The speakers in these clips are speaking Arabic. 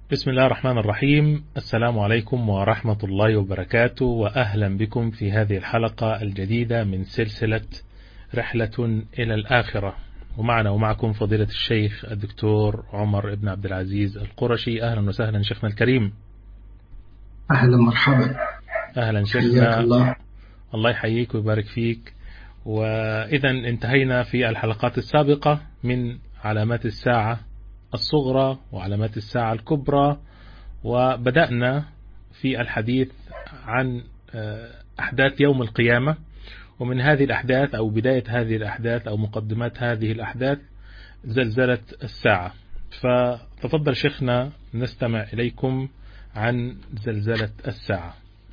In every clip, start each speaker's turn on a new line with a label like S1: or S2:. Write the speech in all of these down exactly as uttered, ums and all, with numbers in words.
S1: بسم الله الرحمن الرحيم. السلام عليكم ورحمة الله وبركاته، وأهلا بكم في هذه الحلقة الجديدة من سلسلة رحلة إلى الآخرة. ومعنا ومعكم فضيلة الشيخ الدكتور عمر بن عبد العزيز القرشي. أهلا وسهلا شيخنا الكريم.
S2: أهلا مرحبا.
S1: أهلا شيخنا. الله. الله يحييك ويبارك فيك. وإذا انتهينا في الحلقات السابقة من علامات الساعة الصغرى وعلامات الساعة الكبرى، وبدأنا في الحديث عن أحداث يوم القيامة، ومن هذه الأحداث أو بداية هذه الأحداث أو مقدمات هذه الأحداث زلزلة الساعة. فتفضل شيخنا نستمع إليكم عن زلزلة الساعة.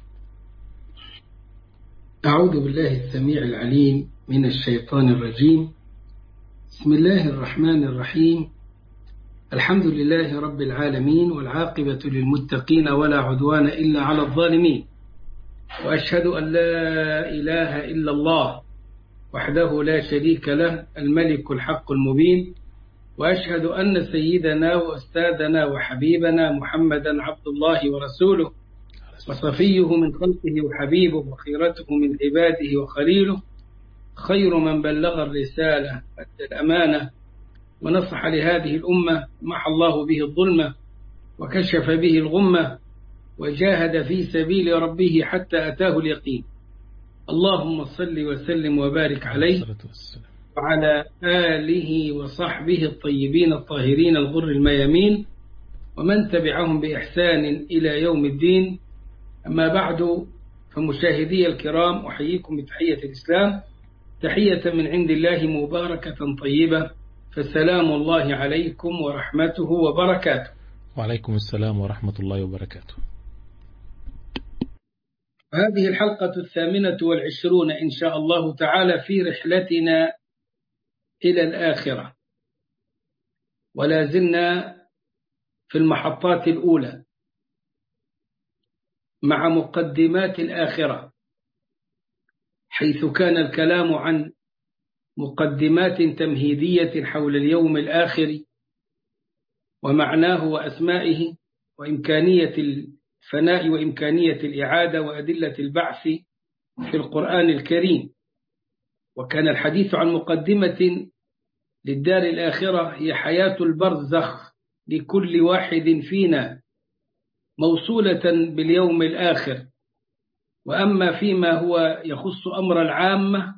S2: أعوذ بالله السميع العليم من الشيطان الرجيم. بسم الله الرحمن الرحيم. الحمد لله رب العالمين، والعاقبة للمتقين ولا عدوان إلا على الظالمين، وأشهد أن لا إله إلا الله وحده لا شريك له الملك الحق المبين، وأشهد أن سيدنا وأستاذنا وحبيبنا محمدا عبد الله ورسوله وصفيه من خلقه وحبيبه وخيرته من عباده وخليله، خير من بلغ الرسالة وأدى الأمانة ونصح لهذه الأمة، محى الله به الظلمة وكشف به الغمة، وجاهد في سبيل ربه حتى أتاه اليقين. اللهم صل وسلم وبارك عليه وعلى آله وصحبه الطيبين الطاهرين الغر الميامين، ومن تبعهم بإحسان إلى يوم الدين. أما بعد، فمشاهدي الكرام، أحييكم بتحية الإسلام، تحية من عند الله مباركة طيبة، فسلام الله عليكم ورحمته وبركاته.
S1: وعليكم السلام ورحمة الله وبركاته.
S2: هذه الحلقة الثامنة والعشرون إن شاء الله تعالى في رحلتنا إلى الآخرة، ولا زلنا في المحطات الأولى مع مقدمات الآخرة، حيث كان الكلام عن مقدمات تمهيدية حول اليوم الآخر ومعناه وأسمائه وإمكانية الفناء وإمكانية الإعادة وأدلة البعث في القرآن الكريم. وكان الحديث عن مقدمة للدار الآخرة هي حياة البرزخ لكل واحد فينا، موصولة باليوم الآخر. وأما فيما هو يخص أمر العامة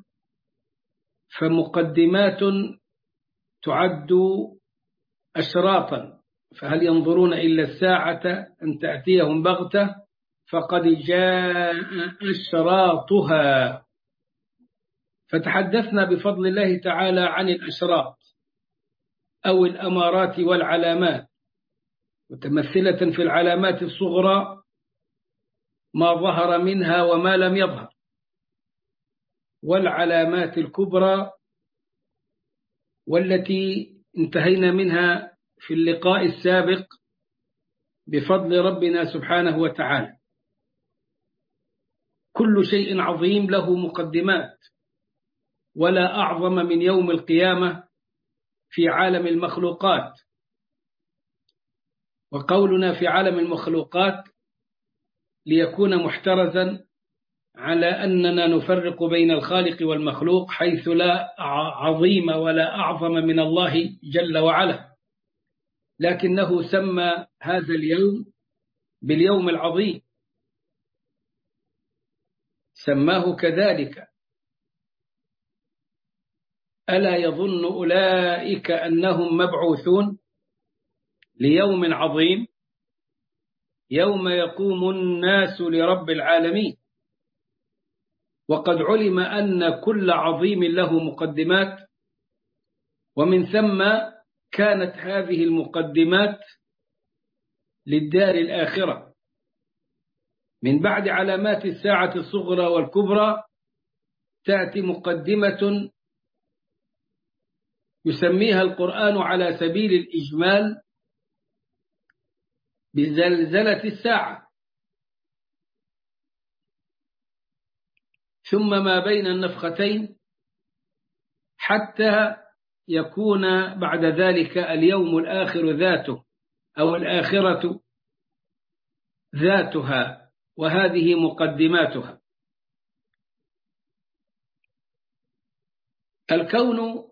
S2: فمقدمات تعد أشراطا، فهل ينظرون إلا الساعة أن تأتيهم بغتة فقد جاء أشراطها. فتحدثنا بفضل الله تعالى عن الأشراط أو الأمارات والعلامات، متمثلة في العلامات الصغرى ما ظهر منها وما لم يظهر، والعلامات الكبرى والتي انتهينا منها في اللقاء السابق بفضل ربنا سبحانه وتعالى. كل شيء عظيم له مقدمات، ولا أعظم من يوم القيامة في عالم المخلوقات. وقولنا في عالم المخلوقات ليكون محترزا على أننا نفرق بين الخالق والمخلوق، حيث لا عظيم ولا أعظم من الله جل وعلا، لكنه سمى هذا اليوم باليوم العظيم، سماه كذلك. ألا يظن أولئك أنهم مبعوثون ليوم عظيم يوم يقوم الناس لرب العالمين. وقد علم أن كل عظيم له مقدمات، ومن ثم كانت هذه المقدمات للدار الآخرة. من بعد علامات الساعة الصغرى والكبرى تأتي مقدمة يسميها القرآن على سبيل الإجمال بزلزلة الساعة، ثم ما بين النفختين حتى يكون بعد ذلك اليوم الآخر ذاته أو الآخرة ذاتها، وهذه مقدماتها. الكون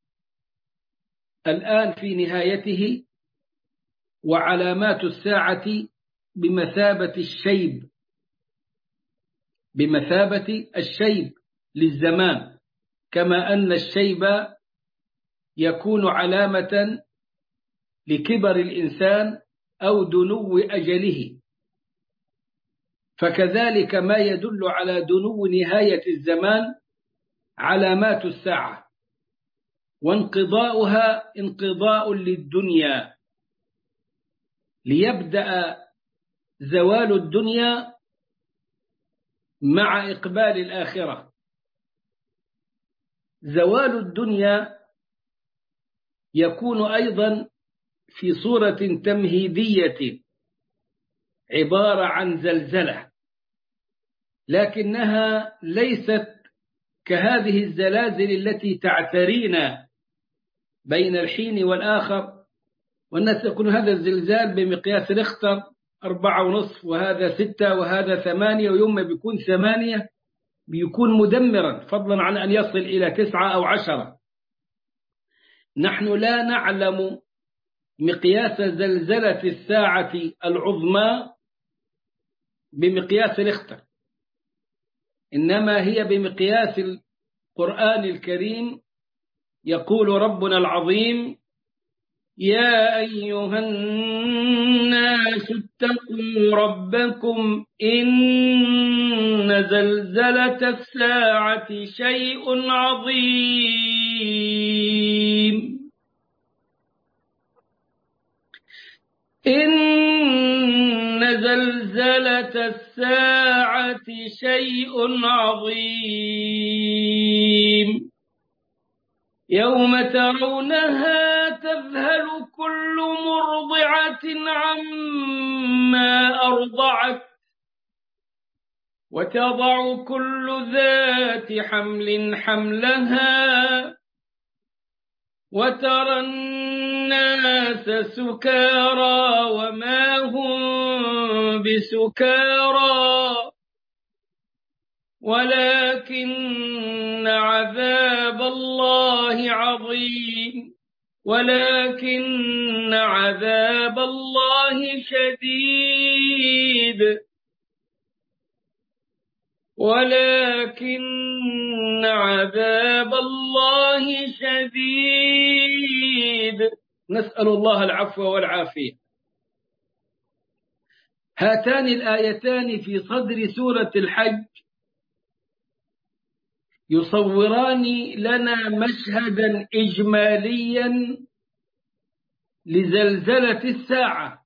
S2: الآن في نهايته، وعلامات الساعة بمثابة الشيب بمثابة الشيب للزمان، كما أن الشيب يكون علامة لكبر الإنسان أو دنو أجله، فكذلك ما يدل على دنو نهاية الزمان علامات الساعة، وانقضاؤها انقضاء للدنيا، ليبدأ زوال الدنيا مع إقبال الآخرة. زوال الدنيا يكون أيضا في صورة تمهيدية، عبارة عن زلزلة، لكنها ليست كهذه الزلازل التي تعترينا بين الحين والآخر، والناس يكون هذا الزلزال بمقياس ريختر أربعة ونصف، وهذا ستة، وهذا ثمانية، ويوم ما بيكون ثمانية بيكون مدمرا، فضلا عن أن يصل إلى تسعة أو عشرة. نحن لا نعلم مقياس زلزلة الساعة العظمى بمقياس ريختر، إنما هي بمقياس القرآن الكريم. يقول ربنا العظيم: يا أيها الناس اتقوا ربكم إن زلزلة الساعة شيء عظيم إن زلزلة الساعة شيء عظيم يوم ترونها تذهل كل مرضعة عما أرضعت وتضع كل ذات حمل حملها وترى الناس سكارى وما هم بسكارى ولكن عذاب الله عظيم ولكن عذاب الله شديد ولكن عذاب الله شديد نسأل الله العفو والعافية. هاتان الآيتان في صدر سورة الحج يصوران لنا مشهدا إجماليا لزلزلة الساعة،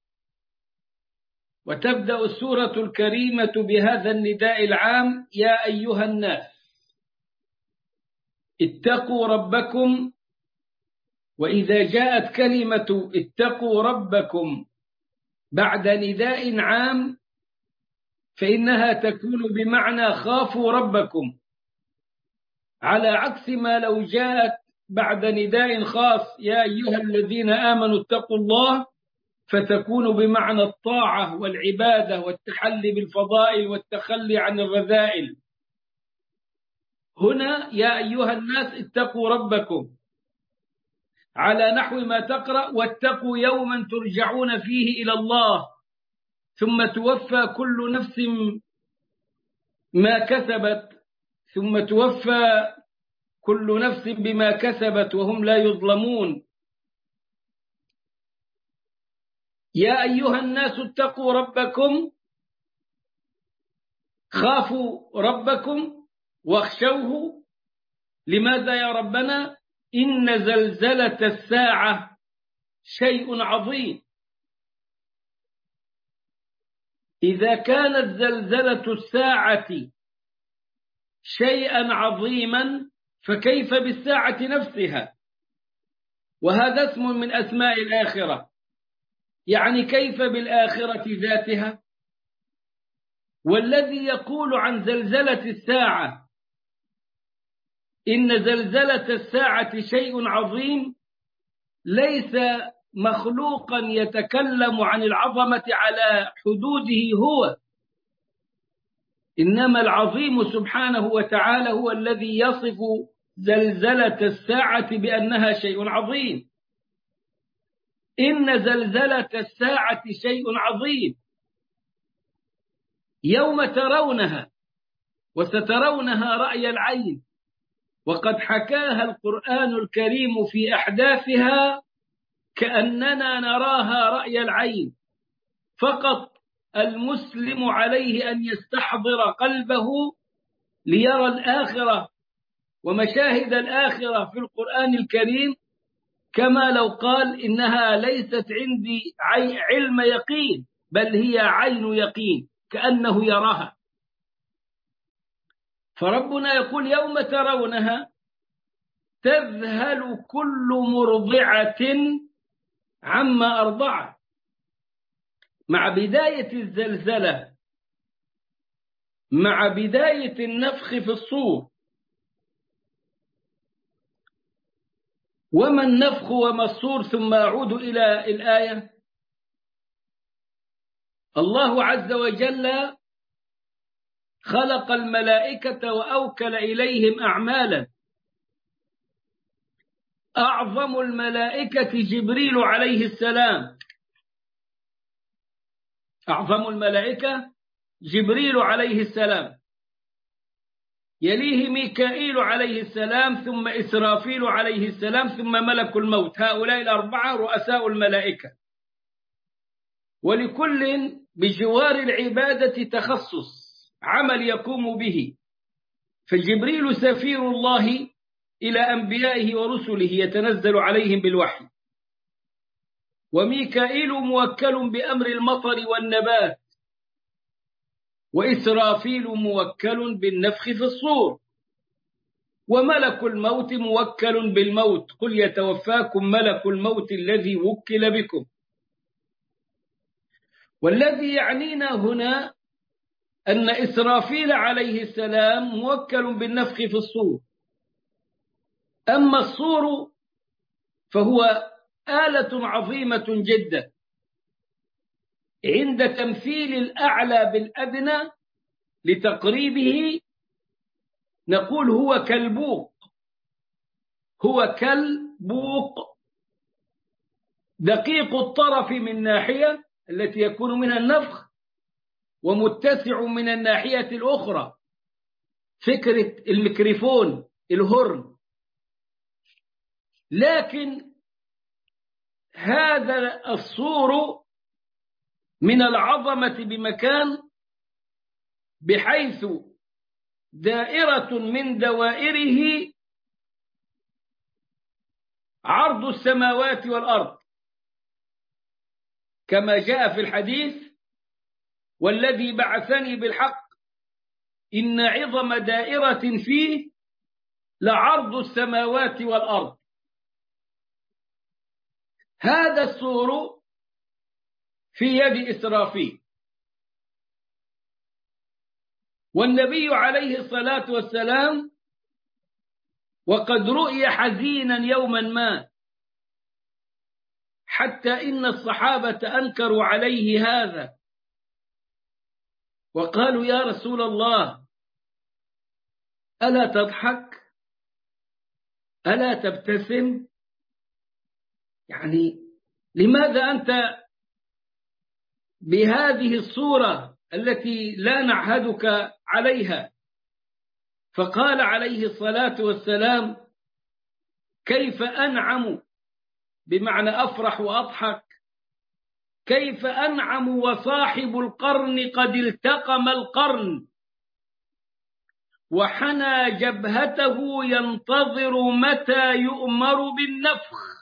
S2: وتبدأ السورة الكريمة بهذا النداء العام: يا أيها الناس اتقوا ربكم. وإذا جاءت كلمة اتقوا ربكم بعد نداء عام فإنها تكون بمعنى خافوا ربكم، على عكس ما لو جاءت بعد نداء خاص يا أيها الذين آمنوا اتقوا الله، فتكون بمعنى الطاعة والعبادة والتحلي بالفضائل والتخلي عن الرذائل. هنا يا أيها الناس اتقوا ربكم على نحو ما تقرأ: واتقوا يوما ترجعون فيه إلى الله ثم توفى كل نفس ما كسبت ثم توفى كل نفس بما كسبت وهم لا يظلمون. يا أيها الناس اتقوا ربكم، خافوا ربكم واخشوه. لماذا يا ربنا؟ إن زلزلة الساعة شيء عظيم. إذا كانت زلزلة الساعة شيئا عظيما فكيف بالساعة نفسها؟ وهذا اسم من أسماء الآخرة، يعني كيف بالآخرة ذاتها؟ والذي يقول عن زلزلة الساعة إن زلزلة الساعة شيء عظيم ليس مخلوقا يتكلم عن العظمة على حدوده هو، إنما العظيم سبحانه وتعالى هو الذي يصف زلزلة الساعة بأنها شيء عظيم. إن زلزلة الساعة شيء عظيم يوم ترونها، وسترونها رأي العين، وقد حكاها القرآن الكريم في أحداثها كأننا نراها رأي العين. فقط المسلم عليه أن يستحضر قلبه ليرى الآخرة ومشاهد الآخرة في القرآن الكريم، كما لو قال إنها ليست عندي علم يقين بل هي عين يقين، كأنه يراها. فربنا يقول يوم ترونها تذهل كل مرضعة عما أرضعت. مع بداية الزلزلة، مع بداية النفخ في الصور. وما النفخ وما الصور؟ ثم أعود إلى الآية. الله عز وجل خلق الملائكة وأوكل إليهم أعمالا. أعظم الملائكة جبريل عليه السلام، أعظم الملائكة جبريل عليه السلام، يليه ميكائيل عليه السلام، ثم إسرافيل عليه السلام، ثم ملك الموت. هؤلاء الأربعة رؤساء الملائكة، ولكل بجوار العبادة تخصص عمل يقوم به. فجبريل سفير الله إلى أنبيائه ورسله يتنزل عليهم بالوحي، وميكائيل موكل بأمر المطر والنبات، وإسرافيل موكل بالنفخ في الصور، وملك الموت موكل بالموت. قل يتوفاكم ملك الموت الذي وكل بكم. والذي يعنينا هنا أن إسرافيل عليه السلام موكل بالنفخ في الصور. أما الصور فهو آلة عظيمة جدا. عند تمثيل الأعلى بالأدنى لتقريبه نقول هو كالبوق، هو كالبوق، دقيق الطرف من ناحية التي يكون منها النفخ، ومتسع من الناحية الأخرى، فكرة الميكروفون الهرن. لكن هذا الصور من العظمة بمكان، بحيث دائرة من دوائره عرض السماوات والأرض، كما جاء في الحديث: والذي بعثني بالحق إن عظم دائرة فيه لعرض السماوات والأرض. هذا الصور في يد إسرافيل. والنبي عليه الصلاة والسلام وقد رؤي حزينا يوما ما، حتى إن الصحابة أنكروا عليه هذا وقالوا: يا رسول الله، ألا تضحك؟ ألا تبتسم؟ يعني لماذا أنت بهذه الصورة التي لا نعهدك عليها؟ فقال عليه الصلاة والسلام: كيف أنعم، بمعنى أفرح وأضحك، كيف أنعم وصاحب القرن قد التقم القرن وحنى جبهته ينتظر متى يؤمر بالنفخ.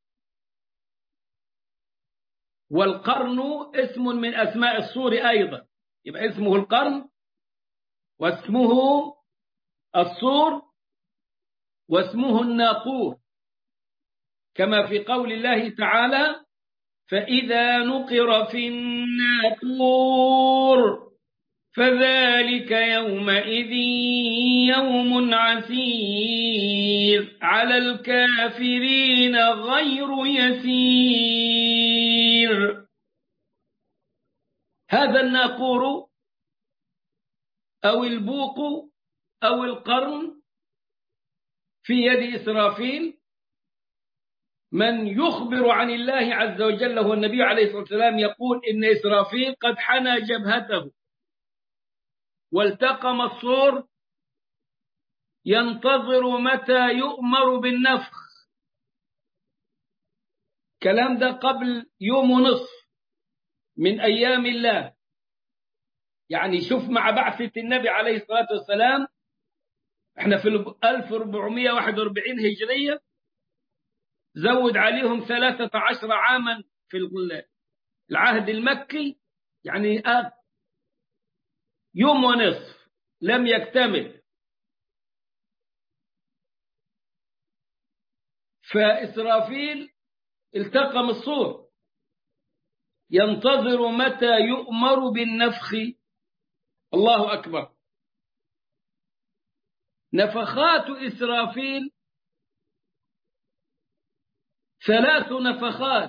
S2: والقرن اسم من أسماء الصور أيضا، يبقى اسمه القرن واسمه الصور واسمه الناقور، كما في قول الله تعالى: فإذا نقر في الناقور فذلك يومئذ يوم عسير على الكافرين غير يسير. هذا الناقور أو البوق أو القرن في يد إسرافيل، من يخبر عن الله عز وجل هو النبي عليه الصلاة والسلام، يقول إن إسرافيل قد حنى جبهته والتقم الصور ينتظر متى يؤمر بالنفخ. كلام ده قبل يوم ونصف من أيام الله، يعني شوف مع بعثة النبي عليه الصلاة والسلام احنا في ألف وأربعمائة وواحد وأربعين هجرية، زود عليهم ثلاثة عشر عاما في العهد المكي، يعني يوم ونصف لم يكتمل. فإسرافيل التقم الصور ينتظر متى يؤمر بالنفخ. الله أكبر. نفخات إسرافيل ثلاث نفخات: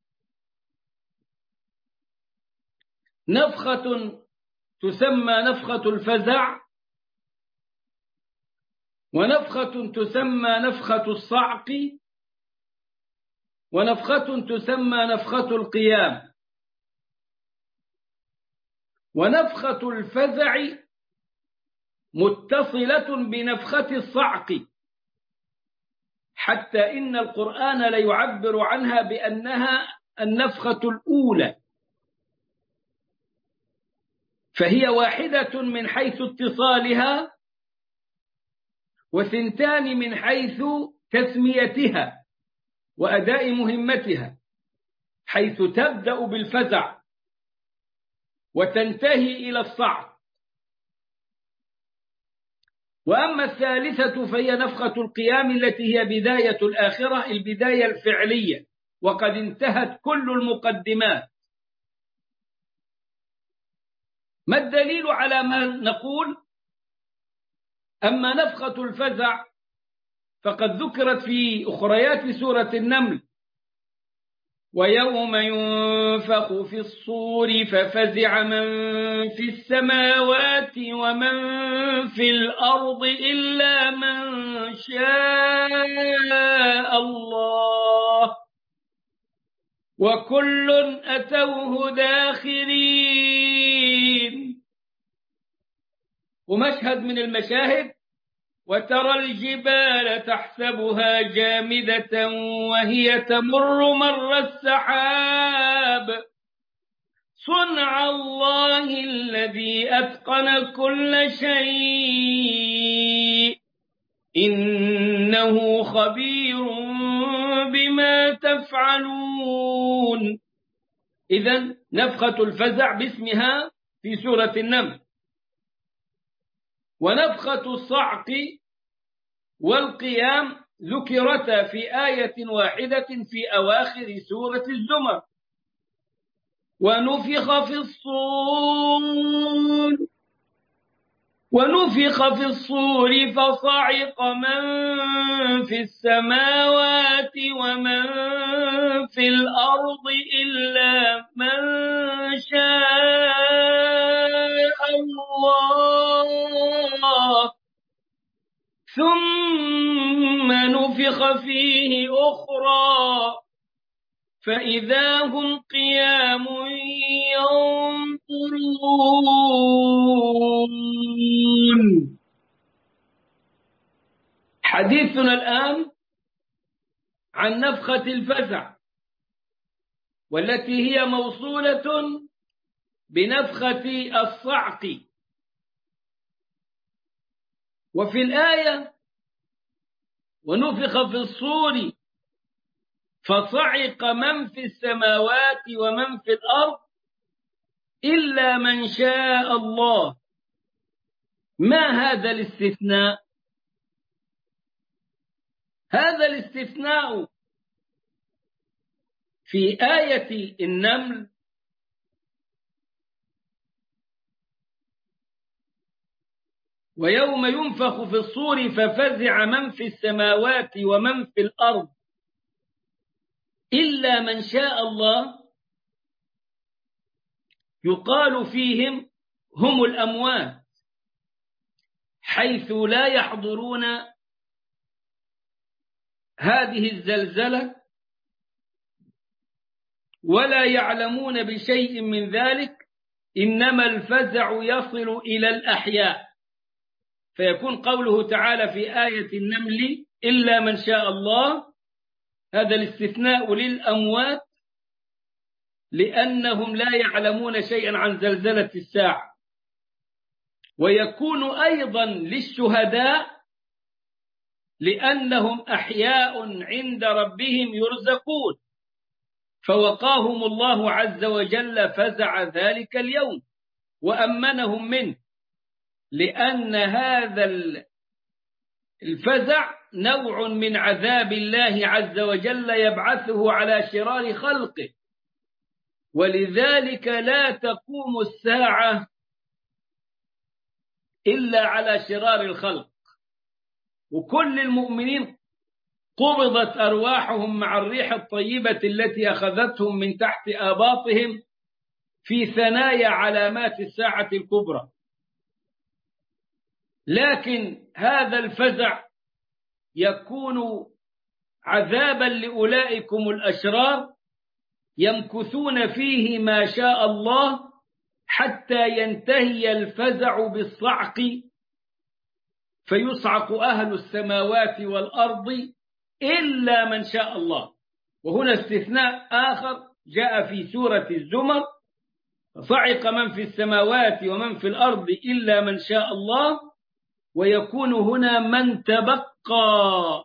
S2: نفخة تسمى نفخة الفزع، ونفخة تسمى نفخة الصعق، ونفخة تسمى نفخة القيام. ونفخة الفزع متصلة بنفخة الصعق، حتى إن القرآن لا يعبر عنها بأنها النفخة الأولى، فهي واحدة من حيث اتصالها وثنتان من حيث تسميتها وأداء مهمتها، حيث تبدأ بالفزع وتنتهي إلى الصعق. وأما الثالثة فهي نفخة القيام التي هي بداية الآخرة، البداية الفعلية، وقد انتهت كل المقدمات. ما الدليل على ما نقول؟ أما نفخة الفزع فقد ذكرت في أخريات سورة النمل: ويوم ينفخ في الصور ففزع من في السماوات ومن في الأرض إلا من شاء الله وكل أتوه داخرين. ومشهد من المشاهد: وترى الجبال تحسبها جامدة وهي تمر مر السحاب صنع الله الذي أتقن كل شيء إنه خبير بما تفعلون. إذن نفخة الفزع باسمها في سورة النمل، ونفخة الصعق والقيام ذكرتا في آية واحدة في أواخر سورة الزمر: ونفخ في الصور ونفخ في الصور فصعق من في السماوات ومن في الأرض إلا من شاء الله ثم نفخ فيه أخرى فإذا هم قيام ينظرون. حديثنا الآن عن نفخة الفزع، والتي هي موصولة بنفخة الصعق. وفي الآية: ونفخ في الصور فصعق من في السماوات ومن في الأرض إلا من شاء الله. ما هذا الاستثناء؟ هذا الاستثناء في آية النمل ويوم ينفخ في الصور ففزع من في السماوات ومن في الأرض إلا من شاء الله يقال فيهم هم الأموات حيث لا يحضرون هذه الزلزلة ولا يعلمون بشيء من ذلك، إنما الفزع يصل إلى الأحياء. فيكون قوله تعالى في آية النمل إلا من شاء الله، هذا الاستثناء للأموات لأنهم لا يعلمون شيئا عن زلزلة الساعة. ويكون أيضا للشهداء لأنهم أحياء عند ربهم يرزقون، فوقاهم الله عز وجل فزع ذلك اليوم وأمنهم منه، لأن هذا الفزع نوع من عذاب الله عز وجل يبعثه على شرار خلقه، ولذلك لا تقوم الساعة إلا على شرار الخلق. وكل المؤمنين قبضت أرواحهم مع الريح الطيبة التي أخذتهم من تحت آباطهم في ثنايا علامات الساعة الكبرى. لكن هذا الفزع يكون عذابا لأولئكم الأشرار يمكثون فيه ما شاء الله حتى ينتهي الفزع بالصعق فيصعق أهل السماوات والأرض إلا من شاء الله. وهنا استثناء آخر جاء في سورة الزمر: صعق من في السماوات ومن في الأرض إلا من شاء الله. ويكون هنا من تبقى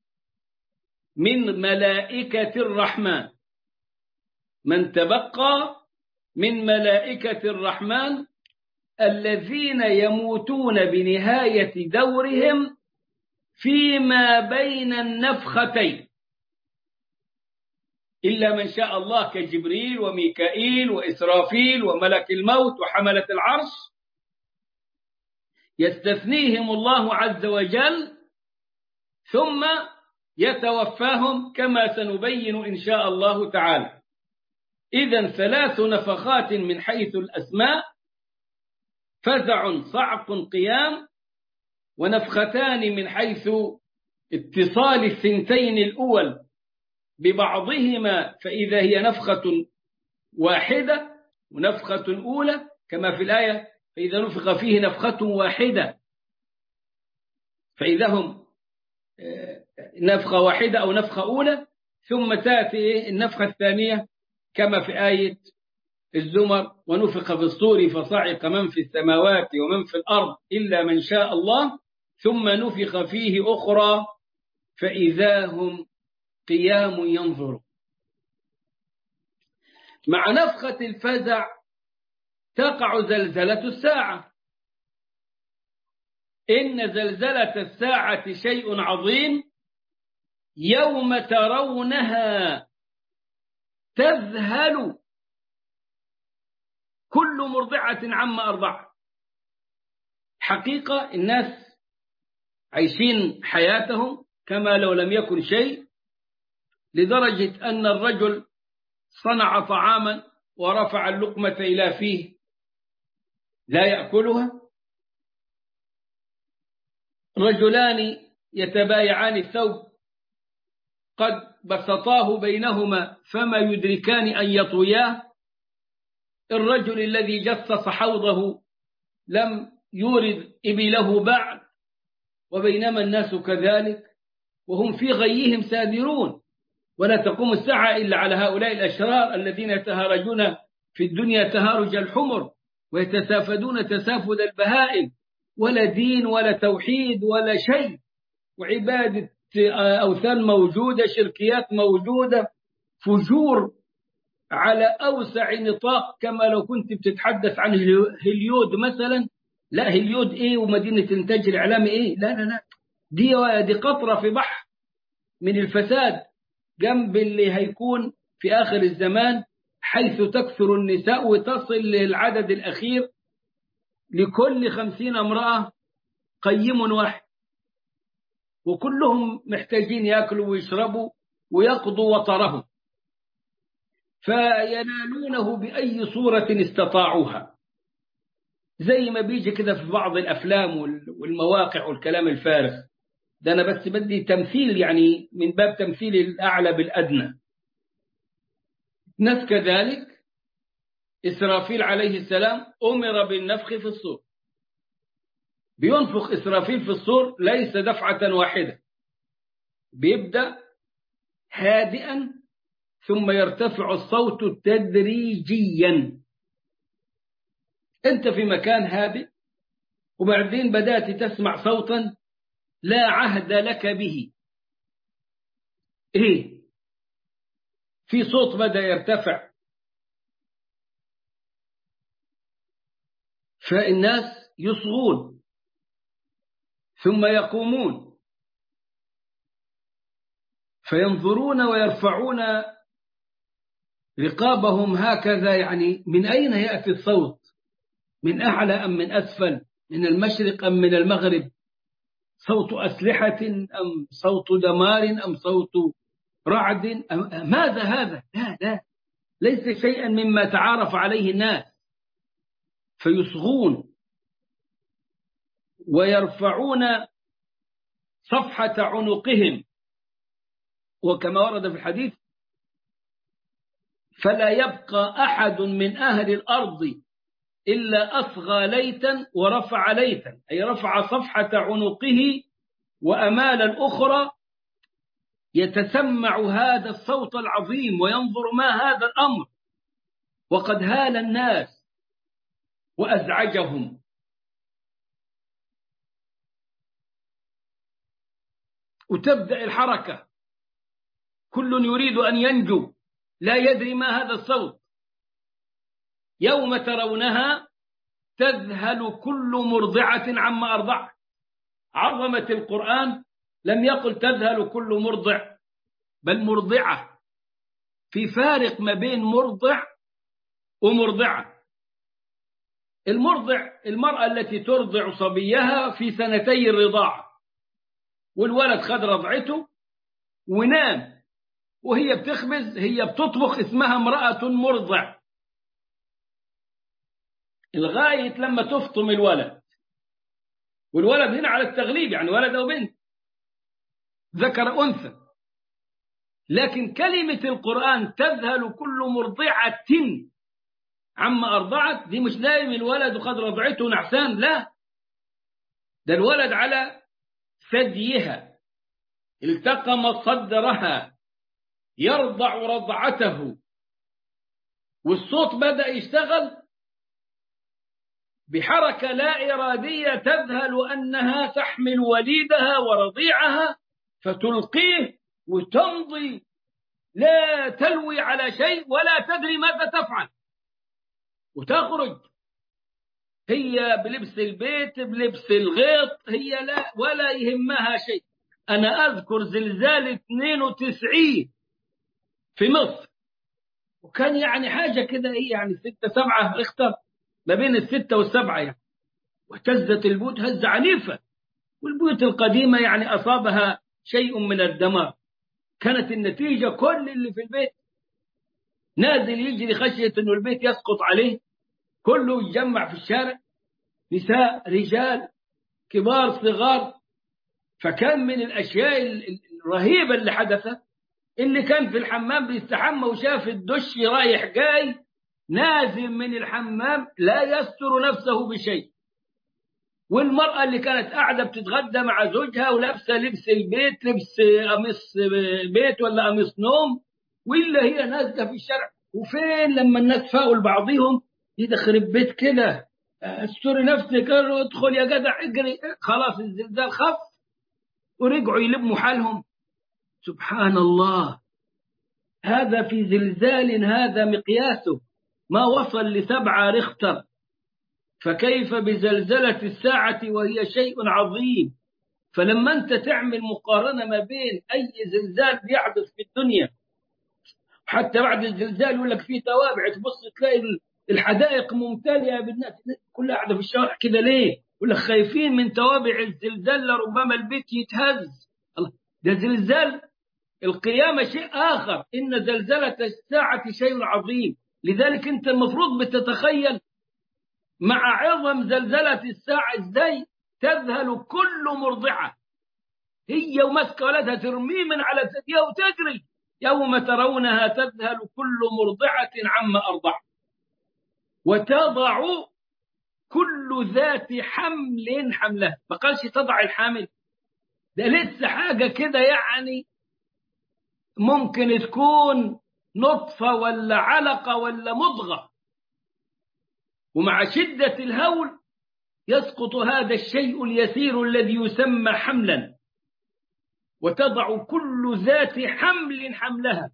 S2: من ملائكة الرحمن، من تبقى من ملائكة الرحمن الذين يموتون بنهاية دورهم فيما بين النفختين، إلا من شاء الله كجبريل وميكائيل وإسرافيل وملك الموت وحملة العرش، يستثنيهم الله عز وجل ثم يتوفاهم كما سنبين إن شاء الله تعالى. إذن ثلاث نفخات من حيث الأسماء: فزع صعق قيام، ونفختان من حيث اتصال الثنتين الأول ببعضهما فإذا هي نفخة واحدة، ونفخة أولى كما في الآية: فإذا نفخ فيه نفخة واحدة، فإذا هم نفخة واحدة أو نفخة أولى، ثم تأتي النفخة الثانية كما في آية الزمر: ونفخ في الصور فصعق من في السماوات ومن في الأرض إلا من شاء الله، ثم نفخ فيه أخرى فإذا هم قيام ينظر. مع نفخة الفزع تقع زلزلة الساعة. إن زلزلة الساعة شيء عظيم، يوم ترونها تذهل كل مرضعة عما أرضعت. حقيقة الناس عايشين حياتهم كما لو لم يكن شيء، لدرجة أن الرجل صنع طعاما ورفع اللقمة إلى فيه لا يأكلها، رجلان يتبايعان الثوب قد بسطاه بينهما فما يدركان أن يطوياه، الرجل الذي جصص حوضه لم يورد إبله بعد، وبينما الناس كذلك وهم في غيهم سادرون. ولا تقوم الساعة إلا على هؤلاء الأشرار الذين يتهارجون في الدنيا تهارج الحمر ويتسافدون تسافد البهائم، ولا دين ولا توحيد ولا شيء، وعبادة أوثان موجودة، شركيات موجودة، فجور على أوسع نطاق. كما لو كنت بتتحدث عن هليود مثلا، لا هليود إيه ومدينة الإنتاج الإعلامي إيه، لا لا لا، دي دي قطرة في بحر من الفساد جنب اللي هيكون في آخر الزمان، حيث تكثر النساء وتصل للعدد الأخير لكل خمسين امرأة قيم واحد، وكلهم محتاجين يأكلوا ويشربوا ويقضوا وطرهم، فينالونه بأي صورة استطاعوها. زي ما بيجي كده في بعض الأفلام والمواقع والكلام الفارغ ده. أنا بس بدي تمثيل، يعني من باب تمثيل الأعلى بالأدنى. ناس كذلك إسرافيل عليه السلام أمر بالنفخ في الصور، بينفخ إسرافيل في الصور ليس دفعة واحدة، بيبدأ هادئا ثم يرتفع الصوت تدريجيا. أنت في مكان هادئ وبعدين بدأت تسمع صوتا لا عهد لك به. إيه؟ في صوت بدأ يرتفع، فالناس يصغون ثم يقومون فينظرون ويرفعون رقابهم هكذا، يعني من أين يأتي الصوت؟ من أعلى أم من أسفل؟ من المشرق أم من المغرب؟ صوت أسلحة أم صوت دمار أم صوت رعد أم ماذا هذا؟ لا لا، ليس شيئا مما تعارف عليه الناس. فيصغون ويرفعون صفحة عنقهم، وكما ورد في الحديث: فلا يبقى أحد من أهل الأرض إلا أصغى ليتا ورفع ليتا، أي رفع صفحة عنقه وأمال الأخرى، يتسمع هذا الصوت العظيم وينظر ما هذا الأمر، وقد هال الناس وأزعجهم. وتبدأ الحركة، كل يريد أن ينجو، لا يدري ما هذا الصوت. يوم ترونها تذهل كل مرضعة عما أرضعت. عظمة القرآن لم يقل تذهل كل مرضع، بل مرضعة، في فارق ما بين مرضع ومرضعة. المرضع المرأة التي ترضع صبيها في سنتي الرضاعة، والولد خد رضعته ونام وهي بتخبز، هي بتطبخ، اسمها امرأة مرضع، لغاية لما تفطم الولد. والولد هنا على التغليب، يعني ولد أو بنت، ذكر أنثى. لكن كلمة القرآن تذهل كل مرضعة عما أرضعت، دي مش دايم الولد وخد رضعته نعسان، لا، ده الولد على ثديها التقم صدرها يرضع رضعته، والصوت بدأ يشتغل بحركة لا إرادية، تذهل أنها تحمل وليدها ورضيعها فتلقيه وتمضي، لا تلوي على شيء ولا تدري ماذا تفعل، وتخرج هي بلبس البيت بلبس الغيط، هي لا ولا يهمها شيء. أنا أذكر زلزال اثنين وتسعين في مصر، وكان يعني حاجة كده إيه، يعني ستة سبعة ريختر، ما بين الستة والسبعة يعني، واهتزت البيوت هزة عنيفة، والبيوت القديمة يعني أصابها شيء من الدمار. كانت النتيجة كل اللي في البيت نازل يجري خشية إنه البيت يسقط عليه، كله يتجمع في الشارع، نساء رجال كبار صغار. فكان من الأشياء الرهيبة اللي حدثت، اللي كان في الحمام بيستحمى وشاف الدش رايح جاي نازل من الحمام لا يستر نفسه بشيء، والمرأة اللي كانت قاعدة بتتغدى مع زوجها ولابسة لبس البيت، لبس قميص بيت ولا قميص نوم، وإلا هي نازلة في الشارع. وفين لما الناس فاقوا لبعضهم يدخل بيت كده، استر نفسك، ادخل يا جدع اجري، خلاص الزلزال خف ورجعوا يلموا حالهم. سبحان الله، هذا في زلزال هذا مقياسه ما وصل لسبعة ريختر، فكيف بزلزلة الساعة وهي شيء عظيم. فلما أنت تعمل مقارنة ما بين أي زلزال بيحدث في الدنيا، حتى بعد الزلزال يقول لك فيه توابع، تبص تلاقي الحدائق ممتلئة بالناس كلها قاعدة في الشوارع كده، ليه؟ ولا خايفين من توابع الزلزال لربما البيت يتهز. الله، ده زلزال القيامة شيء آخر، إن زلزلة الساعة شيء عظيم. لذلك أنت المفروض بتتخيل مع عظم زلزلة الساعة إزاي تذهل كل مرضعة هي ومسك ولدها ترميه من على ثديها وتجري، يوم ترونها تذهل كل مرضعة عما أرضعت وتضع كل ذات حمل حملها. ما قالش تضع الحامل، ده لسه حاجة كده يعني ممكن تكون نطفة ولا علقة ولا مضغة، ومع شدة الهول يسقط هذا الشيء اليسير الذي يسمى حملا، وتضع كل ذات حمل حملها.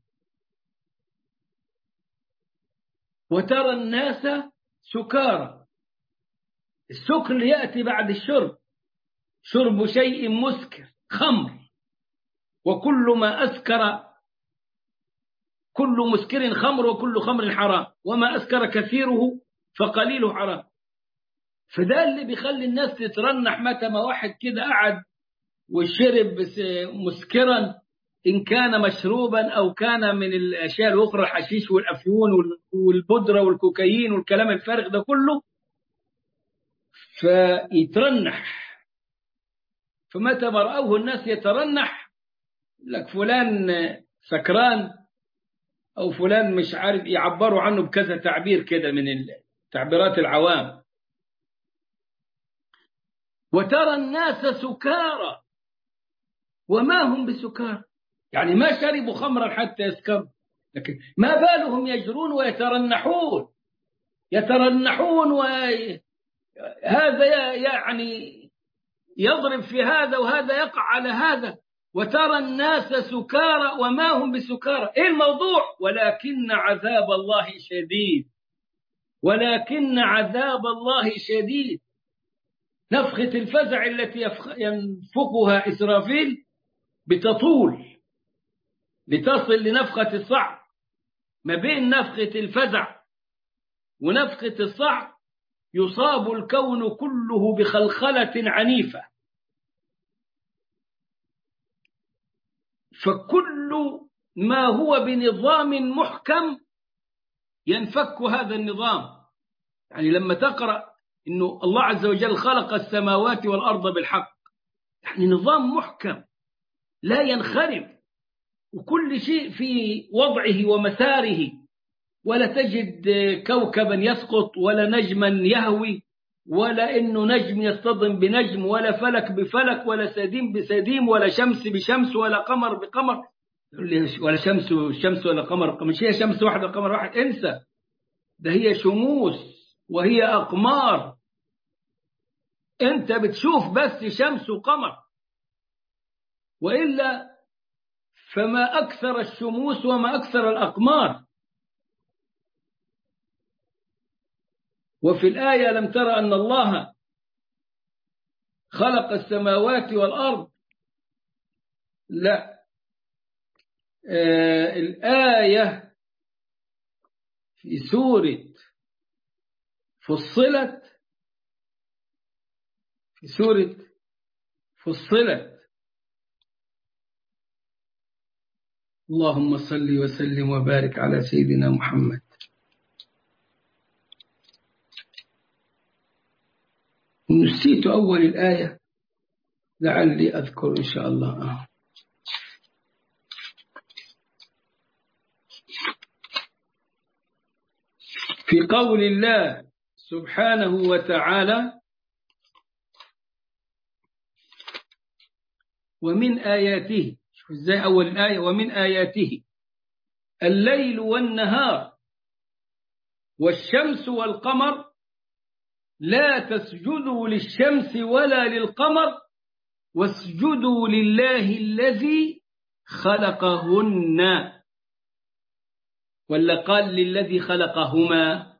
S2: وترى الناس سكارى، السكر يأتي بعد الشرب، شرب شيء مسكر خمر، وكل ما أسكر كل مسكر خمر وكل خمر حرام، وما أسكر كثيره فقليله حرام. فده اللي بيخلي الناس تترنح متى ما واحد كده قعد وشرب مسكرا، إن كان مشروبا أو كان من الأشياء الأخرى، الحشيش والأفيون والبودرة والكوكايين والكلام الفارغ ده كله، فيترنح. فمتى ما رأوه الناس يترنح لك فلان سكران أو فلان مش عارف، يعبروا عنه بكذا تعبير كده من تعبيرات العوام. وترى الناس سكارى وما هم بسكارى، يعني ما شربوا خمرا حتى يسكروا، لكن ما بالهم يجرون ويترنحون يترنحون وهذا يعني يضرب في هذا وهذا يقع على هذا. وترى الناس سكارى وما هم بسكارى. ايه الموضوع؟ ولكن عذاب الله شديد، ولكن عذاب الله شديد. نفخة الفزع التي ينفخها إسرافيل بتطول لتصل لنفخة الصعق. ما بين نفخة الفزع ونفخة الصعق يصاب الكون كله بخلخلة عنيفة، فكل ما هو بنظام محكم ينفك هذا النظام. يعني لما تقرأ إنه الله عز وجل خلق السماوات والأرض بالحق، يعني نظام محكم لا ينخرب، وكل شيء في وضعه ومساره، ولا تجد كوكبا يسقط ولا نجما يهوي ولا إنه نجم يصطدم بنجم ولا فلك بفلك ولا سديم بسديم ولا شمس بشمس ولا قمر بقمر، ولا شمس شمس ولا قمر. مش هي شمس واحدة قمر واحد، انسى، ده هي شموس وهي أقمار. انت بتشوف بس شمس وقمر، وإلا فما أكثر الشموس وما أكثر الأقمار. وفي الآية لم ترى أن الله خلق السماوات والأرض، لا، آه الآية في سورة فصلت، في سورة فصلت. اللهم صل وسلم وبارك على سيدنا محمد. نسيت أول الآية، لعلي أذكر إن شاء الله. في قول الله سبحانه وتعالى: ومن آياته، شوف ازاي أول الآية: ومن آياته الليل والنهار والشمس والقمر لا تسجدوا للشمس ولا للقمر واسجدوا لله الذي خلقهن. ولا قال للذي خلقهما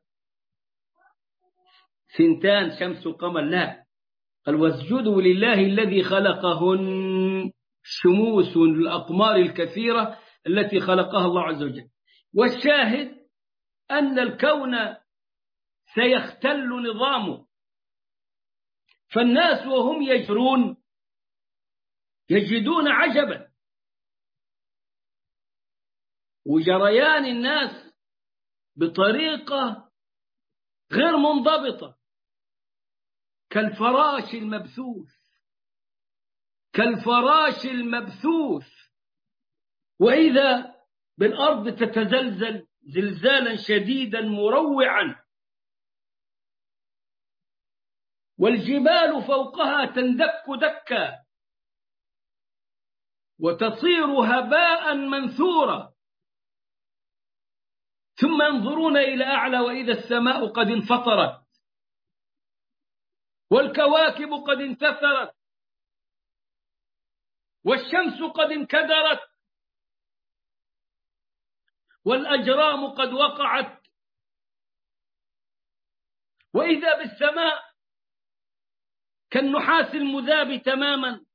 S2: ثنتان شمس وقمر؟ لا، قال واسجدوا لله الذي خلقهن، شموس الأقمار الكثيرة التي خلقها الله عز وجل. والشاهد أن الكون سيختل نظامه، فالناس وهم يجرون يجدون عجبا، وجريان الناس بطريقة غير منضبطة كالفراش المبثوث، كالفراش المبثوث. وإذا بالأرض تتزلزل زلزالا شديدا مروعا، والجبال فوقها تندك دكا وتصير هباء منثورا، ثم ينظرون إلى أعلى وإذا السماء قد انفطرت والكواكب قد انتثرت والشمس قد انكدرت والأجرام قد وقعت، وإذا بالسماء كالنحاس المذاب تماما،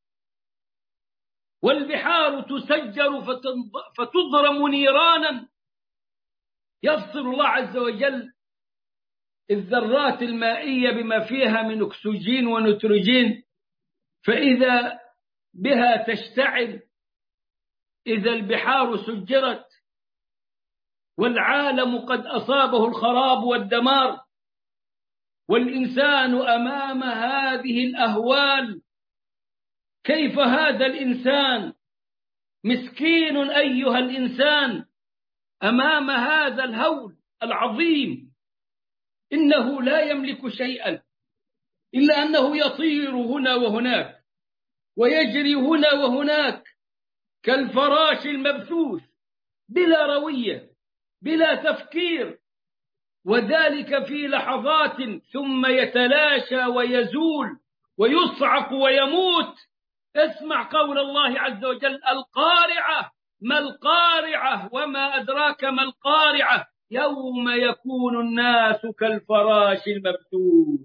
S2: والبحار تسجر فتضرم نيرانا. يفصل الله عز وجل الذرات المائية بما فيها من أكسجين ونيتروجين، فإذا بها تشتعل إذا البحار سجرت، والعالم قد أصابه الخراب والدمار، والإنسان أمام هذه الأهوال. كيف هذا الإنسان مسكين أيها الإنسان أمام هذا الهول العظيم، إنه لا يملك شيئا إلا أنه يطير هنا وهناك ويجري هنا وهناك كالفراش المبثوث بلا روية بلا تفكير، وذلك في لحظات، ثم يتلاشى ويزول ويصعق ويموت. اسمع قول الله عز وجل: القارعة. ما القارعة وما أدراك ما القارعة؟ يوم يكون الناس كالفراش المبثوث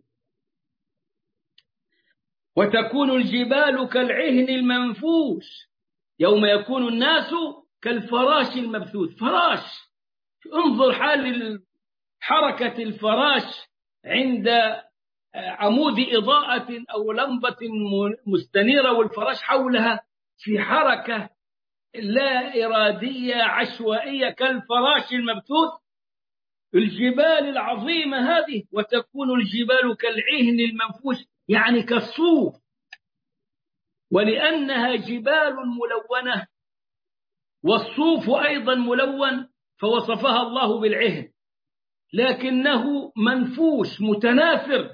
S2: وتكون الجبال كالعهن المنفوش. يوم يكون الناس كالفراش المبثوث. فراش، انظر حال حركة الفراش عند عمود إضاءة أو لمبة مستنيرة والفراش حولها في حركة لا إرادية عشوائية كالفراش المبثوث. الجبال العظيمة هذه، وتكون الجبال كالعهن المنفوش، يعني كالصوف. ولأنها جبال ملونة والصوف أيضا ملون فوصفها الله بالعهن، لكنه منفوش متناثر،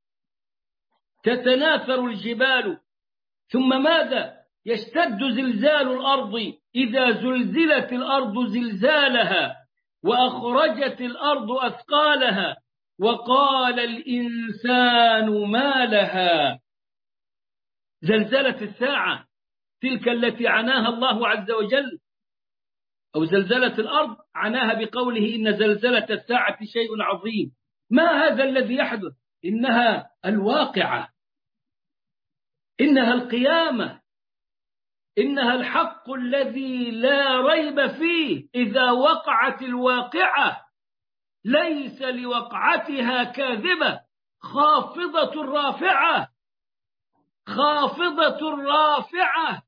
S2: تتناثر الجبال. ثم ماذا؟ يشتد زلزال الأرض إذا زلزلت الأرض زلزالها وأخرجت الأرض أثقالها وقال الإنسان ما لها. زلزلة الساعة تلك التي عناها الله عز وجل، أو زلزلة الأرض عناها بقوله إن زلزلة الساعة شيء عظيم. ما هذا الذي يحدث؟ إنها الواقعة، إنها القيامة، إنها الحق الذي لا ريب فيه. إذا وقعت الواقعة ليس لوقعتها كاذبة، خافضة رافعة، خافضة رافعة،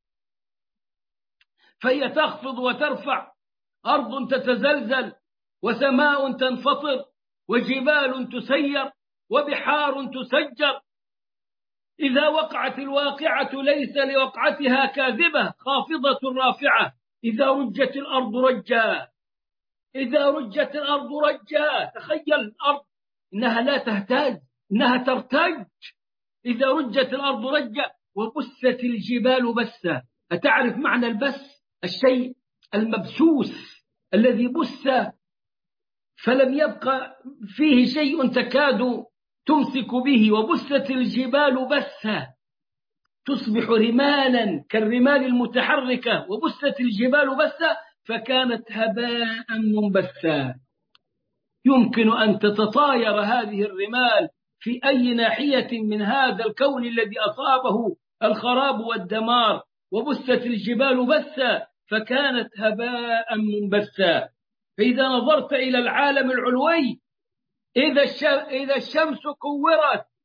S2: فهي تخفض وترفع، أرض تتزلزل وسماء تنفطر وجبال تسير وبحار تسجر. إذا وقعت الواقعة ليس لوقعتها كاذبة، خافضة رافعة. إذا رجت الأرض رجا، إذا رجت الأرض رجا. تخيل الأرض إنها لا تهتز، إنها ترتج. إذا رجت الأرض رجا وبست الجبال بسا. أتعرف معنى البس؟ الشيء المبسوس الذي بس فلم يبقى فيه شيء تكاد تمسك به. وبست الجبال بسا تصبح رمالا كالرمال المتحركة. وبست الجبال بسا فكانت هباء منبثا. يمكن أن تتطاير هذه الرمال في أي ناحية من هذا الكون الذي أصابه الخراب والدمار. وبست الجبال بسا فكانت هباء منبثا. فإذا نظرت إلى العالم العلوي، إذا إذا الشمس كورت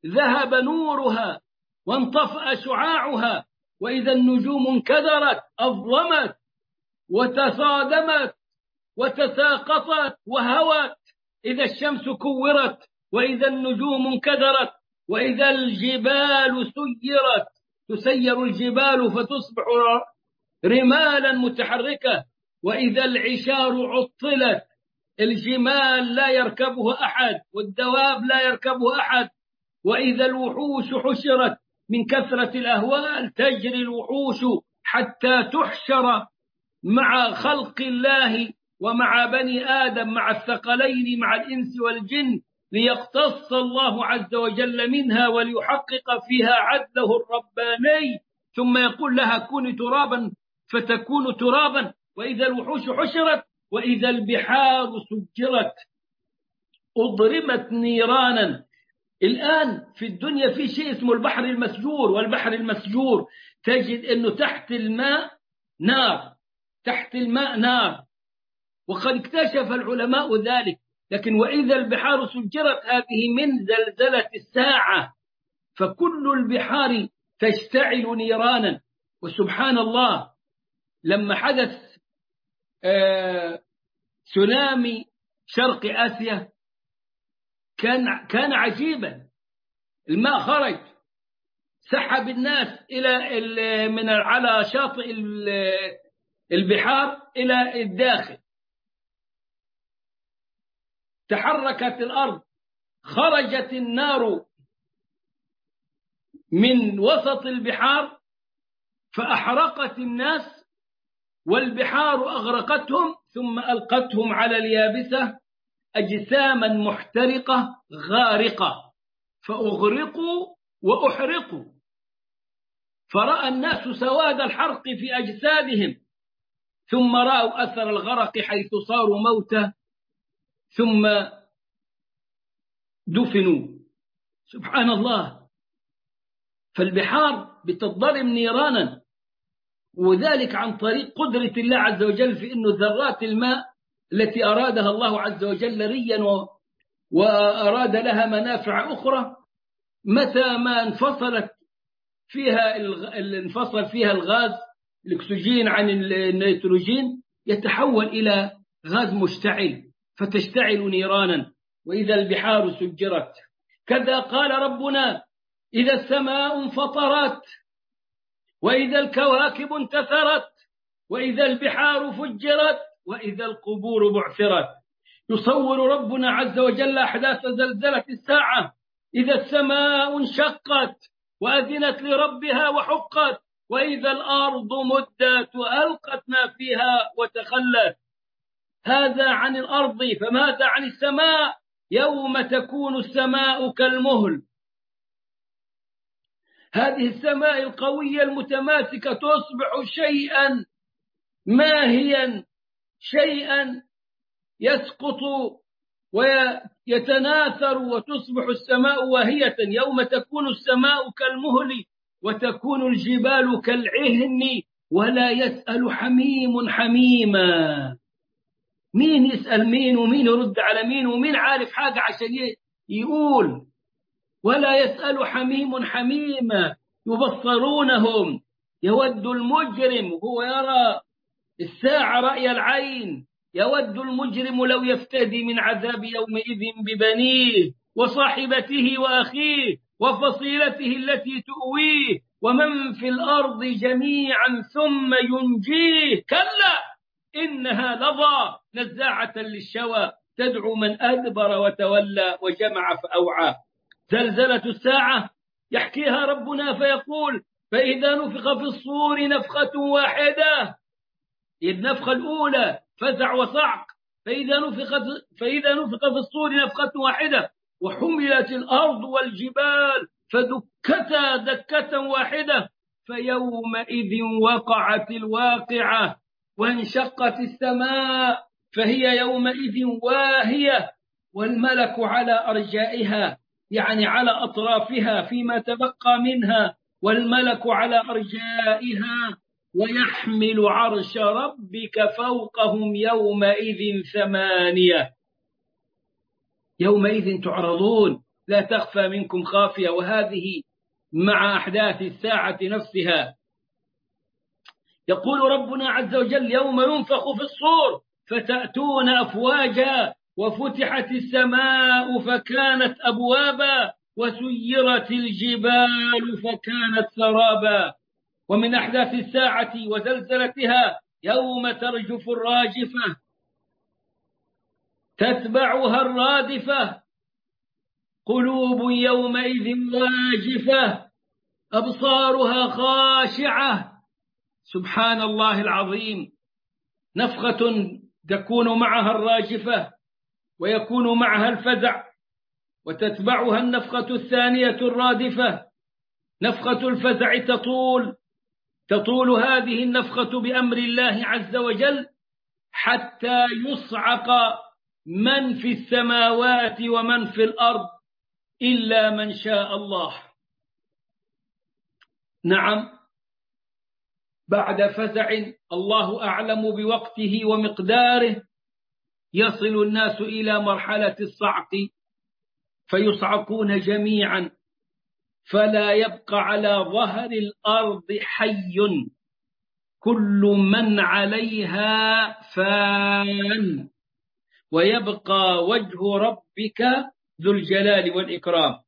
S2: ذهب نورها وانطفأ شعاعها، وإذا النجوم انكدرت أظلمت وتصادمت وتساقطت وهوت، إذا الشمس كورت، وإذا النجوم انكدرت، وإذا الجبال سيرت، تسير الجبال فتصبح رمالا متحركة، وإذا العشار عطلت، الجمال لا يركبها أحد والدواب لا يركبها أحد، وإذا الوحوش حشرت، من كثرة الأهوال تجري الوحوش حتى تحشر مع خلق الله ومع بني آدم، مع الثقلين، مع الإنس والجن، ليقتص الله عز وجل منها وليحقق فيها عدله الرباني، ثم يقول لها كوني ترابا فتكون ترابا. وإذا الوحوش حشرت، وإذا البحار سجرت، أضرمت نيرانا. الآن في الدنيا في شيء اسمه البحر المسجور، والبحر المسجور تجد أنه تحت الماء نار، تحت الماء نار، وقد اكتشف العلماء ذلك. لكن وإذا البحار سجرت هذه من زلزلة الساعة، فكل البحار تشتعل نيرانا. وسبحان الله لما حدث آه سونامي شرق آسيا كان كان عجيبا. الماء خرج سحب الناس إلى من على شاطئ البحار إلى الداخل، تحركت الأرض، خرجت النار من وسط البحار فأحرقت الناس، والبحار أغرقتهم ثم ألقتهم على اليابسة أجساما محترقة غارقة، فأغرقوا وأحرقوا، فرأى الناس سواد الحرق في أجسادهم، ثم رأوا أثر الغرق حيث صاروا موتى ثم دفنوا. سبحان الله، فالبحار بتضرم نيرانا، وذلك عن طريق قدرة الله عز وجل في أنه ذرات الماء التي أرادها الله عز وجل ريا وأراد لها منافع أخرى، متى ما انفصلت فيها انفصل فيها الغاز الأكسجين عن النيتروجين يتحول إلى غاز مشتعل فتشتعل نيرانا. وإذا البحار سجرت، كذا قال ربنا إذا السماء انفطرت، وإذا الكواكب انتثرت، وإذا البحار فجرت، وإذا القبور بعثرت. يصور ربنا عز وجل أحداث زلزلة الساعة، إذا السماء انشقت وأذنت لربها وحقت، وإذا الأرض مدت وألقت ما فيها وتخلت. هذا عن الأرض، فماذا عن السماء؟ يوم تكون السماء كالمهل. هذه السماء القوية المتماسكة تصبح شيئا ماهيا، شيئا يسقط ويتناثر، وتصبح السماء واهية. يوم تكون السماء كالمهل وتكون الجبال كالعهن ولا يسأل حميم حميما. مين يسأل مين، ومين يرد على مين، ومين عارف حاجة عشان يقول؟ ولا يسأل حميم حميما. يبصرونهم، يود المجرم وهو يرى الساعة رأي العين، يود المجرم لو يفتدي من عذاب يومئذ ببنيه وصاحبته وأخيه وفصيلته التي تؤويه ومن في الأرض جميعا ثم ينجيه. كلا إنها لظى نزاعة للشوى تدعو من أدبر وتولى وجمع فأوعى. زلزلة الساعة يحكيها ربنا فيقول فإذا نفخ في الصور نفخة واحدة، النفخة الأولى فزع وصعق، فإذا نفخ فإذا نفخ في الصور نفخة واحدة وحملت الأرض والجبال فدكتا دكة واحدة، فيومئذ وقعت الواقعة وانشقت السماء فهي يومئذ واهية، والملك على أرجائها يعني على أطرافها فيما تبقى منها، والملك على أرجائها ويحمل عرش ربك فوقهم يومئذ ثمانية. يومئذ تعرضون لا تخفى منكم خافية. وهذه مع أحداث الساعة نفسها. يقول ربنا عز وجل: يوم ينفخ في الصور فتأتون أفواجا وفتحت السماء فكانت أبوابا وسيرت الجبال فكانت سرابا. ومن أحداث الساعة وزلزلتها يوم ترجف الراجفة تتبعها الرادفة قلوب يومئذ واجفة أبصارها خاشعة. سبحان الله العظيم. نفخة تكون معها الراجفة ويكون معها الفزع، وتتبعها النفخة الثانية الرادفة. نفخة الفزع تطول تطول هذه النفخة بأمر الله عز وجل حتى يصعق من في السماوات ومن في الأرض إلا من شاء الله. نعم، بعد فزع الله أعلم بوقته ومقداره يصل الناس إلى مرحلة الصعق فيصعقون جميعا، فلا يبقى على ظهر الأرض حي، كل من عليها فان، ويبقى وجه ربك ذو الجلال والإكرام.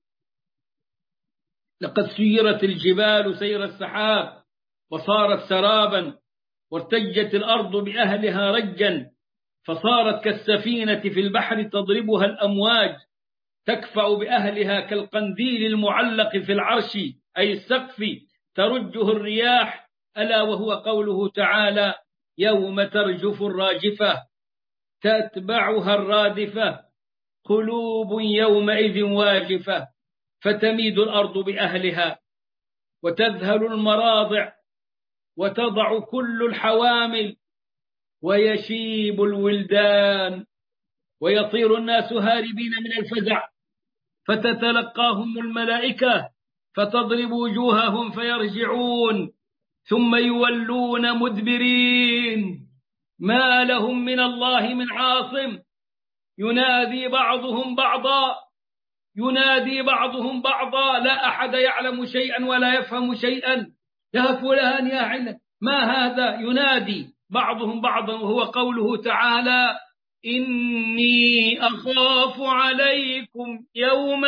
S2: لقد سيرت الجبال سير السحاب وصارت سرابا، وارتجت الأرض بأهلها رجا، فصارت كالسفينة في البحر تضربها الأمواج، تكفأ بأهلها كالقنديل المعلق في العرش أي السقف ترجه الرياح، ألا وهو قوله تعالى: يوم ترجف الراجفة تتبعها الرادفة قلوب يومئذ واجفة، فتميد الأرض بأهلها وتذهل المراضع وتضع كل الحوامل ويشيب الولدان ويطير الناس هاربين من الفزع، فتتلقاهم الملائكة فتضرب وجوههم فيرجعون ثم يولون مدبرين ما لهم من الله من عاصم. ينادي بعضهم بعضا ينادي بعضهم بعضا لا أحد يعلم شيئا ولا يفهم شيئا. يا فلان يا علم ما هذا؟ ينادي بعضهم بعضا، وهو قوله تعالى: إني أخاف عليكم يوم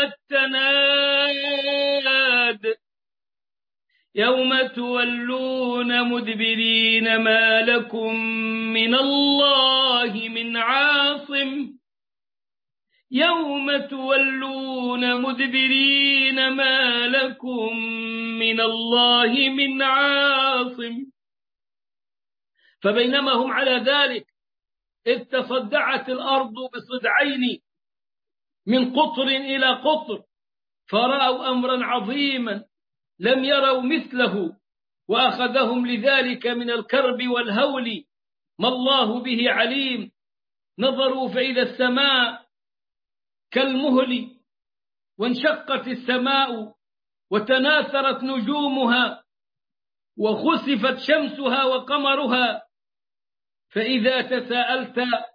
S2: التناد يوم تولون مدبرين ما لكم من الله من عاصم يوم تولون مدبرين ما لكم من الله من عاصم. فبينما هم على ذلك إذ تصدعت الأرض بصدعين من قطر إلى قطر، فرأوا أمرا عظيما لم يروا مثله، وأخذهم لذلك من الكرب والهول ما الله به عليم. نظروا فإذا السماء كالمهل، وانشقت السماء وتناثرت نجومها وخسفت شمسها وقمرها. فإذا تساءلت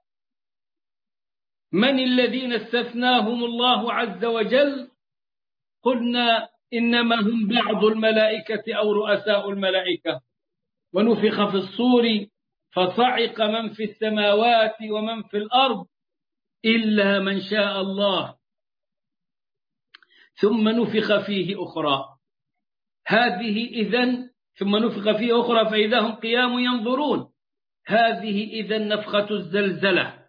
S2: من الذين استثناهم الله عز وجل، قلنا إنما هم بعض الملائكة أو رؤساء الملائكة. ونفخ في الصور فصعق من في السماوات ومن في الأرض إلا من شاء الله، ثم نفخ فيه أخرى. هذه إذن ثم نفخ فيه أخرى فإذا هم قيام ينظرون. هذه إذن نفخة الزلزلة،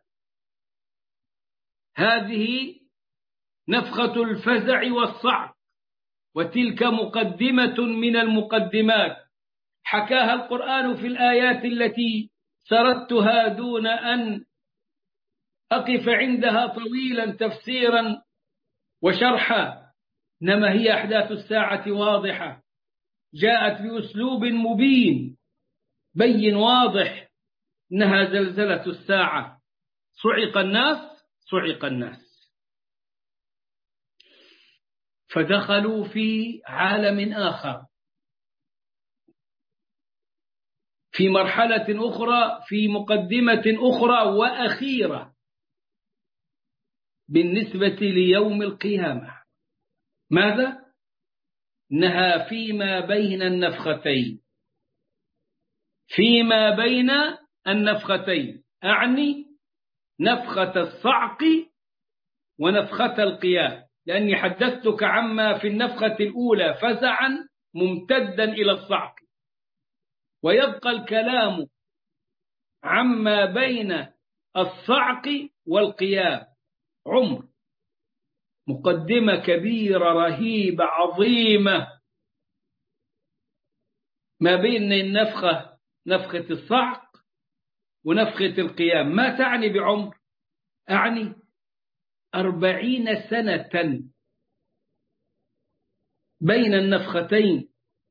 S2: هذه نفخة الفزع والصعق، وتلك مقدمة من المقدمات حكاها القرآن في الآيات التي سردتها دون أن أقف عندها طويلا تفسيرا وشرحا. إنما هي أحداث الساعة واضحة، جاءت بأسلوب مبين بين واضح إنها زلزلة الساعة. صعق الناس صعق الناس فدخلوا في عالم آخر، في مرحلة أخرى، في مقدمة أخرى وأخيرة بالنسبة ليوم القيامة. ماذا؟ نهى فيما بين النفختين، فيما بين النفختين أعني نفخة الصعق ونفخة القيام، لأني حدثتك عما في النفخة الأولى فزعا ممتدا إلى الصعق، ويبقى الكلام عما بين الصعق والقيام عمر، مقدمة كبيرة رهيبة عظيمة ما بين النفخة، نفخة الصعق ونفخة القيام. ما تعني بعمر؟ أعني أربعين سنة بين النفختين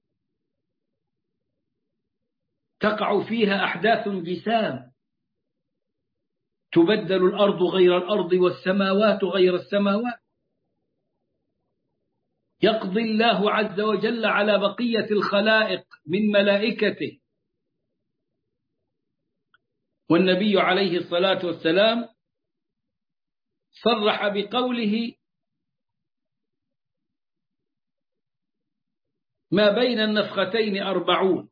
S2: تقع فيها أحداث جسام، تبدل الأرض غير الأرض والسماوات غير السماوات، يقضي الله عز وجل على بقية الخلائق من ملائكته. والنبي عليه الصلاة والسلام صرح بقوله ما بين النفختين أربعون.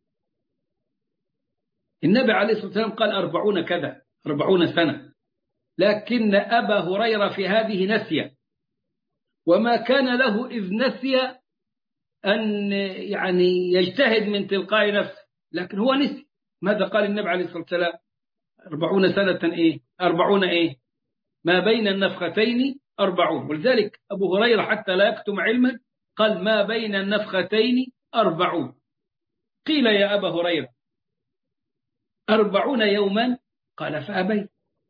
S2: النبي عليه الصلاة والسلام قال أربعون كذا، أربعون سنة، لكن أبا هريرة في هذه نسي، وما كان له إذ نسي أن يعني يجتهد من تلقاء نفسه، لكن هو نسي. ماذا قال النبي عليه الصلاة والسلام؟ أربعون سنة إيه؟ أربعون إيه؟ ما بين النفختين أربعون. ولذلك أبو هريرة حتى لا يكتم علما قال ما بين النفختين أربعون. قيل يا أبا هريرة أربعون يوما؟ قال فأبيت.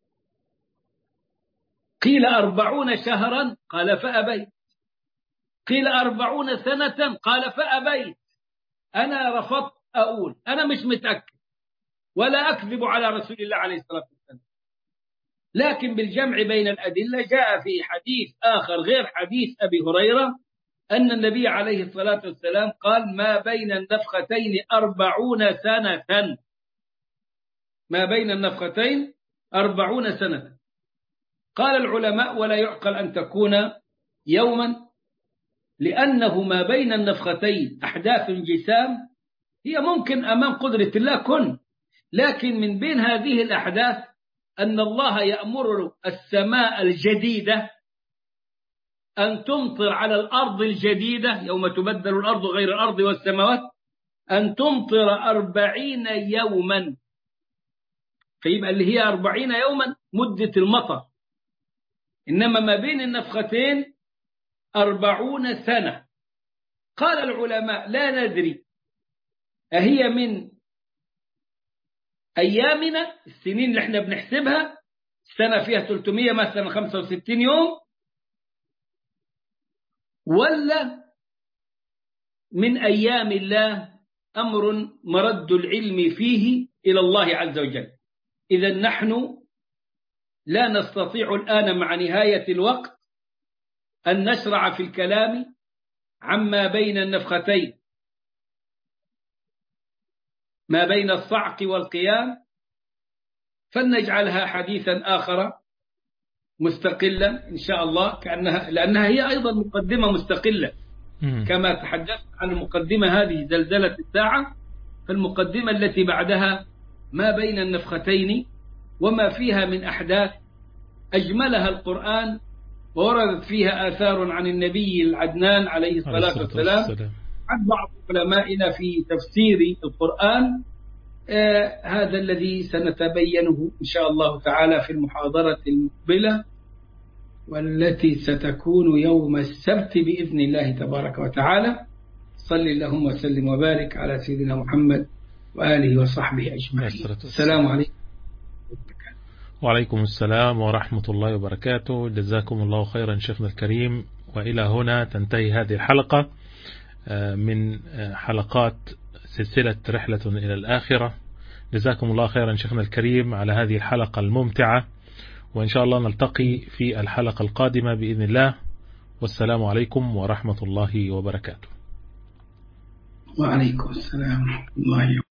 S2: قيل أربعون شهرا؟ قال فأبيت. قيل أربعون سنة؟ قال فأبيت. أنا رفضت أقول، أنا مش متأكد ولا أكذب على رسول الله عليه الصلاة والسلام، لكن بالجمع بين الأدلة جاء في حديث آخر غير حديث أبي هريرة أن النبي عليه الصلاة والسلام قال ما بين النفختين أربعون سنة، ما بين النفختين أربعون سنة. قال العلماء ولا يعقل أن تكون يوما، لأنه ما بين النفختين أحداث جسام هي ممكن أمام قدرة الله كن، لكن من بين هذه الأحداث أن الله يأمر السماء الجديدة أن تمطر على الأرض الجديدة يوم تبدل الأرض غير الأرض والسماوات، أن تمطر أربعين يوما، فيبقى اللي هي أربعين يوما مدة المطر، إنما ما بين النفختين أربعون سنة. قال العلماء لا ندري أهي من أيامنا السنين اللي احنا بنحسبها، السنة فيها ثلاثمائة مثلا خمسة وستين يوم، ولا من أيام الله أمر مرد العلم فيه إلى الله عز وجل. إذا نحن لا نستطيع الآن مع نهاية الوقت أن نشرع في الكلام عما بين النفختين، ما بين الصعق والقيام، فلنجعلها حديثا آخر مستقلا إن شاء الله، كأنها لأنها هي أيضا مقدمة مستقلة كما تحدثت عن المقدمة هذه زلزلة الساعة، فالمقدمة التي بعدها ما بين النفختين وما فيها من أحداث أجملها القرآن، ووردت فيها آثار عن النبي العدنان عليه الصلاة والسلام عن بعض علمائنا في تفسير القرآن. آه هذا الذي سنتبينه إن شاء الله تعالى في المحاضرة المقبلة، والتي ستكون يوم السبت بإذن الله تبارك وتعالى. صل اللهم وسلم وبارك على سيدنا محمد وآله وصحبه أجمعين. السلام عليكم.
S1: وعليكم السلام ورحمة الله وبركاته. جزاكم الله خيرا شيخنا الكريم. وإلى هنا تنتهي هذه الحلقة من حلقات سلسلة رحلة إلى الآخرة. جزاكم الله خيرا شيخنا الكريم على هذه الحلقة الممتعة، وإن شاء الله نلتقي في الحلقة القادمة بإذن الله. والسلام عليكم ورحمة الله وبركاته.
S2: وعليكم السلام ورحمة الله وبركاته.